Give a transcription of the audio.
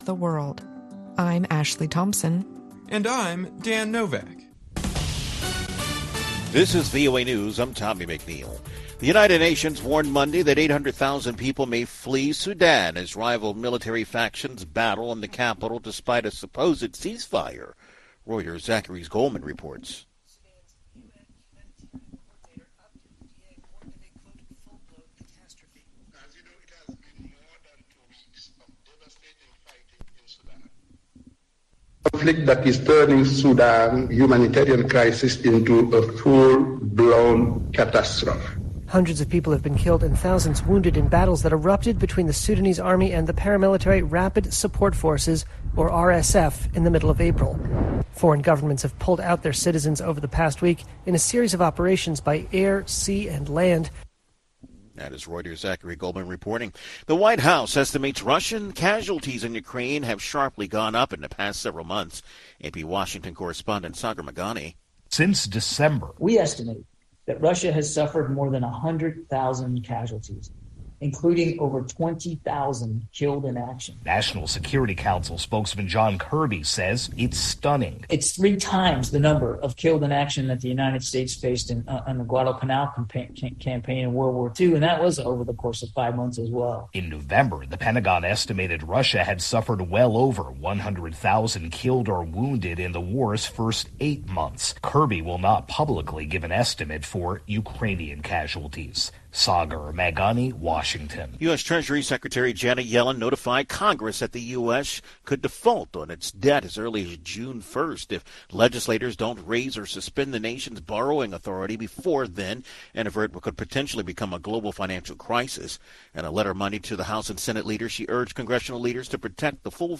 the world. I'm Ashley Thompson. And I'm Dan Novak. This is VOA News. I'm Tommy McNeil. The United Nations warned Monday that 800,000 people may flee Sudan as rival military factions battle in the capital despite a supposed ceasefire. Reuters' Zachary Goldman reports. Conflict that is turning Sudan humanitarian crisis into a full-blown catastrophe. Hundreds of people have been killed and thousands wounded in battles that erupted between the Sudanese army and the paramilitary Rapid Support Forces, or RSF, in the middle of April. Foreign governments have pulled out their citizens over the past week in a series of operations by air, sea, and land. That is Reuters' Zachary Goldman reporting. The White House estimates Russian casualties in Ukraine have sharply gone up in the past several months. AP Washington correspondent Sagar Meghani. Since December, we estimate that Russia has suffered more than 100,000 casualties, including over 20,000 killed in action. National Security Council spokesman John Kirby says it's stunning. It's 3 times the number of killed in action that the United States faced in the Guadalcanal campaign in World War II, and that was over the course of 5 months as well. In November, the Pentagon estimated Russia had suffered well over 100,000 killed or wounded in the war's first 8 months. Kirby will not publicly give an estimate for Ukrainian casualties. Sagar Meghani, Washington. U.S. Treasury Secretary Janet Yellen notified Congress that the U.S. could default on its debt as early as June 1st if legislators don't raise or suspend the nation's borrowing authority before then and avert what could potentially become a global financial crisis. In a letter Monday to the House and Senate leaders, she urged congressional leaders to protect the full